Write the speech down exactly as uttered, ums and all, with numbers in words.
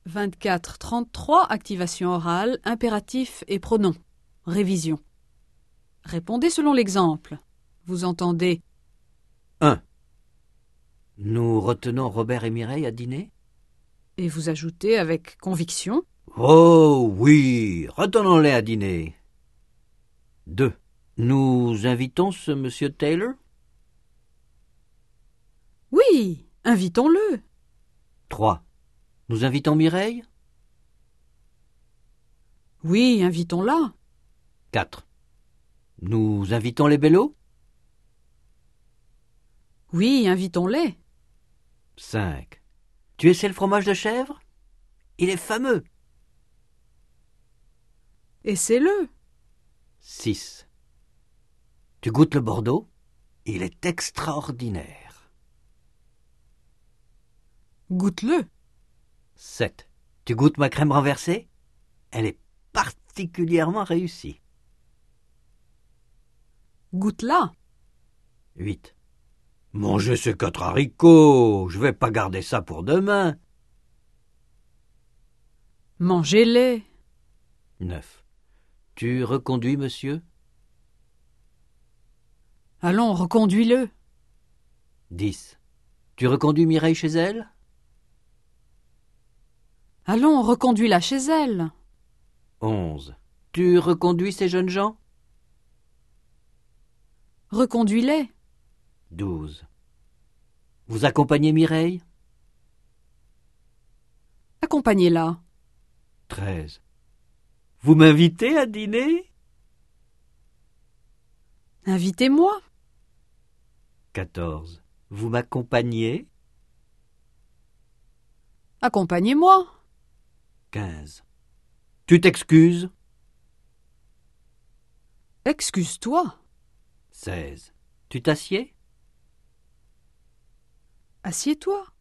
vingt-quatre trente-trois, activation orale, impératif et pronom. Révision. Répondez selon l'exemple. Vous entendez un. Nous retenons Robert et Mireille à dîner? et vous ajoutez avec conviction Oh oui, retenons-les à dîner. deux. Nous invitons ce monsieur Taylor? oui, invitons-le. trois. Nous invitons Mireille? Oui, invitons-la. quatre. Nous invitons les Bello? Oui, invitons-les. cinq. Tu essaies le fromage de chèvre? Il est fameux. Essaie-le. six. Tu goûtes le Bordeaux? Il est extraordinaire. Goûte-le. sept. Tu goûtes ma crème renversée? Elle est particulièrement réussie. Goûte-la. huit. Mangez ces quatre haricots, je vais pas garder ça pour demain. Mangez-les. neuf. Tu reconduis, monsieur? Allons, reconduis-le. dix. Tu reconduis Mireille chez elle? Allons, reconduis-la chez elle. onze. Tu reconduis ces jeunes gens? Reconduis-les. douze. Vous accompagnez Mireille? Accompagnez-la. treize. Vous m'invitez à dîner? Invitez-moi. quatorze. Vous m'accompagnez? Accompagnez-moi. quinze. Tu t'excuses? Excuse-toi. seize. Tu t'assieds? Assieds-toi.